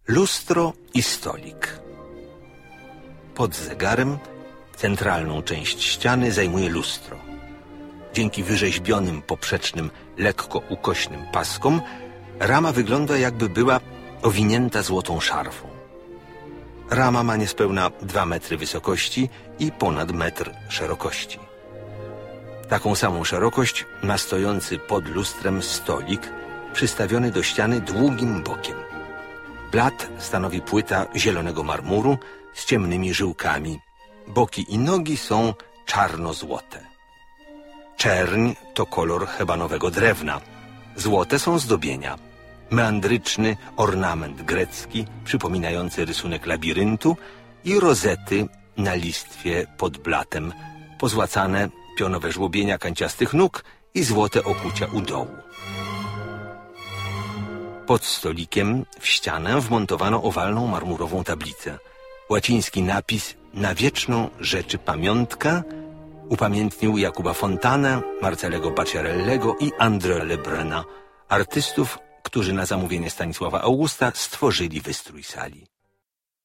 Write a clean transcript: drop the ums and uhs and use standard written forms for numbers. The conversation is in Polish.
Lustro i stolik. Pod zegarem centralną część ściany zajmuje lustro. Dzięki wyrzeźbionym poprzecznym, lekko ukośnym paskom rama wygląda, jakby była owinięta złotą szarfą. Rama ma niespełna 2 metry wysokości i ponad metr szerokości. Taką samą szerokość ma stojący pod lustrem stolik przystawiony do ściany długim bokiem. Blat stanowi płyta zielonego marmuru z ciemnymi żyłkami. Boki i nogi są czarno-złote. Czerń to kolor hebanowego drewna. Złote są zdobienia. Meandryczny ornament grecki przypominający rysunek labiryntu i rozety na listwie pod blatem, pozłacane pionowe żłobienia kanciastych nóg i złote okucia u dołu. Pod stolikiem w ścianę wmontowano owalną marmurową tablicę. Łaciński napis „Na wieczną rzeczy pamiątka” upamiętnił Jakuba Fontanę, Marcelego Bacciarellego i André Lebruna, artystów, którzy na zamówienie Stanisława Augusta stworzyli wystrój sali.